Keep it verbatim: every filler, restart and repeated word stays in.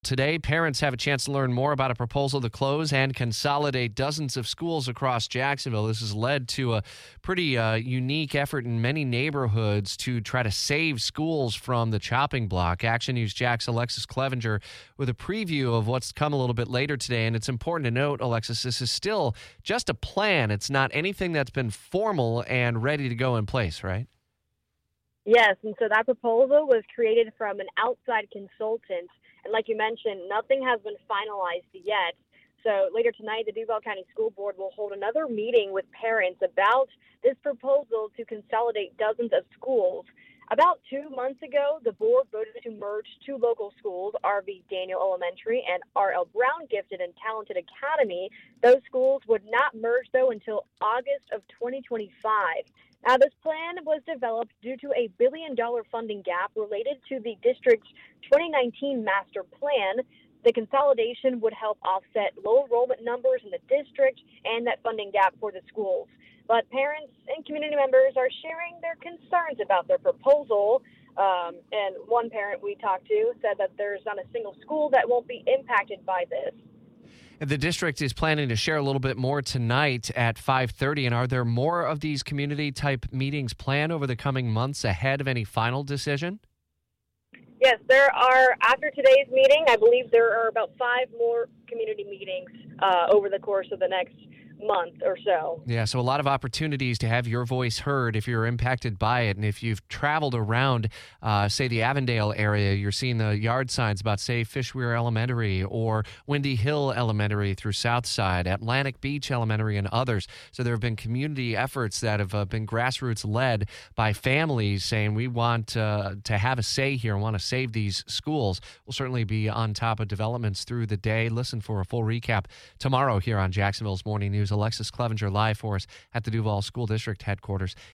Today, parents have a chance to learn more about a proposal to close and consolidate dozens of schools across Jacksonville. This has led to a pretty uh, unique effort in many neighborhoods to try to save schools from the chopping block. Action News Jack's Alexis Clevenger with a preview of what's come a little bit later today. And it's important to note, Alexis, this is still just a plan. It's not anything that's been formal and ready to go in place, right? Yes, and so that proposal was created from an outside consultant. And like you mentioned, nothing has been finalized yet. So later tonight, the Duval County School Board will hold another meeting with parents about this proposal to consolidate dozens of schools. About two months ago, the board voted to merge two local schools, R V Daniel Elementary and R L Brown Gifted and Talented Academy. Those schools would not merge, though, until August of twenty twenty-five. Now, this plan was developed due to a billion-dollar funding gap related to the district's twenty nineteen master plan. The consolidation would help offset low enrollment numbers in the district and that funding gap for the schools. But parents and community members are sharing their concerns about their proposal. Um, and one parent we talked to said that there's not a single school that won't be impacted by this. The district is planning to share a little bit more tonight at five thirty. And are there more of these community-type meetings planned over the coming months ahead of any final decision? Yes, there are. After today's meeting, I believe there are about five more community meetings uh, over the course of the next month or so. Yeah, so a lot of opportunities to have your voice heard if you're impacted by it. And if you've traveled around, uh, say, the Avondale area, you're seeing the yard signs about, say, Fishweir Elementary or Windy Hill Elementary through Southside, Atlantic Beach Elementary, and others. So there have been community efforts that have uh, been grassroots led by families saying we want uh, to have a say here and want to save these schools. We'll certainly be on top of developments through the day. Listen for a full recap tomorrow here on Jacksonville's Morning News. Alexis Clevenger live for us at the Duval School District headquarters